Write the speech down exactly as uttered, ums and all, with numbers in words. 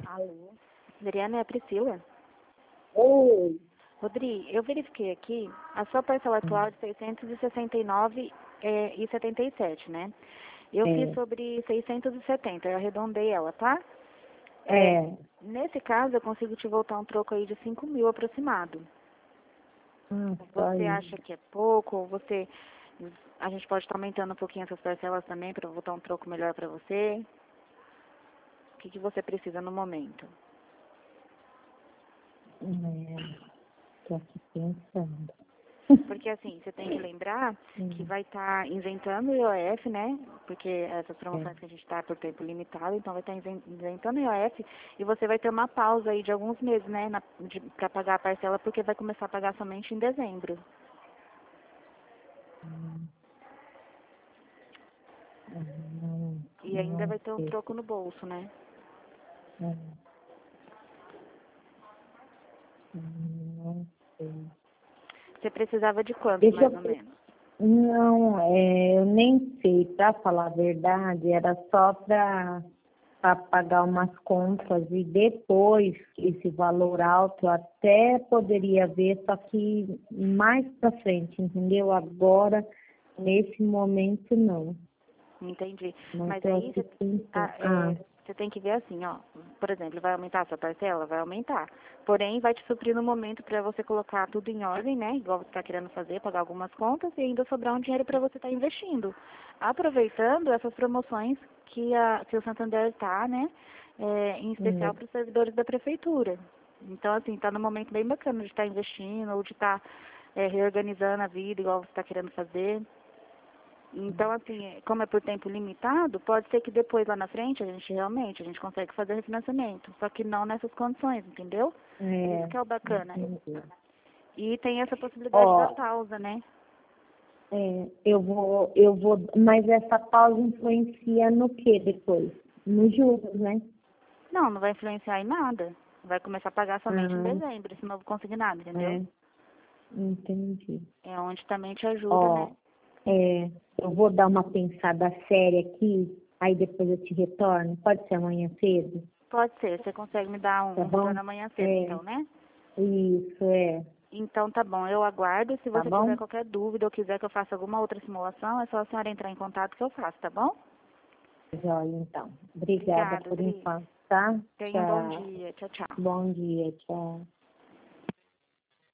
Alô? Adriana, é a Priscila. Oi. Rodri, eu verifiquei aqui a sua parcela atual é de seiscentos e sessenta e nove e setenta e sete, né? Eu É. fiz sobre seiscentos e setenta, eu arredondei ela, tá? É. Nesse caso, eu consigo te voltar um troco aí de cinco mil aproximado. Hum, Você aí. acha que é pouco? Ou você... A gente pode estar aumentando um pouquinho essas parcelas também para voltar um troco melhor para você? O que, que você precisa no momento? É. Tô aqui pensando. Porque assim, você tem que lembrar Hum. que vai estar isentando o I O F, né? Porque essas promoções É. que a gente está por tempo limitado, então vai estar isentando o I O F e você vai ter uma pausa aí de alguns meses, né? Para pagar a parcela, porque vai começar a pagar somente em dezembro. Hum. Não, E ainda não vai ter um sei. troco no bolso, né? É. Não sei. Você precisava de quanto, Deixa mais eu... ou menos? Não, é, eu nem sei, pra falar a verdade, era só pra, pra pagar umas contas e depois esse valor alto eu até poderia ver, só que mais pra frente, entendeu? Agora, nesse momento, não. Entendi. Não Mas tô aí aqui você, pensando. ah, Ah, é, você tem que ver assim, ó. Por exemplo, vai aumentar a sua parcela? Vai aumentar. Porém, vai te suprir no momento para você colocar tudo em ordem, né? Igual você está querendo fazer, pagar algumas contas e ainda sobrar um dinheiro para você estar investindo. Aproveitando essas promoções que, a, que o Santander está, né? É, em especial hum, para os servidores da prefeitura. Então, assim, está num momento bem bacana de estar investindo ou de estar é, reorganizando a vida, igual você está querendo fazer. Então, assim, como é por tempo limitado, pode ser que depois, lá na frente, a gente realmente, a gente consegue fazer refinanciamento. Só que não nessas condições, entendeu? Isso é, que é o bacana. entendi. E tem essa possibilidade da Ó, pausa, né? é, eu vou, eu vou, mas essa pausa influencia no que depois? Nos juros, né? Não, não vai influenciar em nada. Vai começar a pagar somente em Ah, dezembro, esse novo consignado, entendeu? é, entendi. É onde também te ajuda, Ó, né? é, eu vou dar uma pensada séria aqui, aí depois eu te retorno. Pode ser amanhã cedo, Pode ser, você consegue me dar um, tá um bom? retorno amanhã cedo, É, então, né? isso, é, Então tá bom, eu aguardo. Se tá você tiver bom? qualquer dúvida ou quiser que eu faça alguma outra simulação, é só a senhora entrar em contato que eu faço, tá bom? Joia, então. Obrigada Obrigada, por Adri. enquanto, tá? Tenha um bom Tchau. dia. Tchau, tchau. Bom dia, tchau.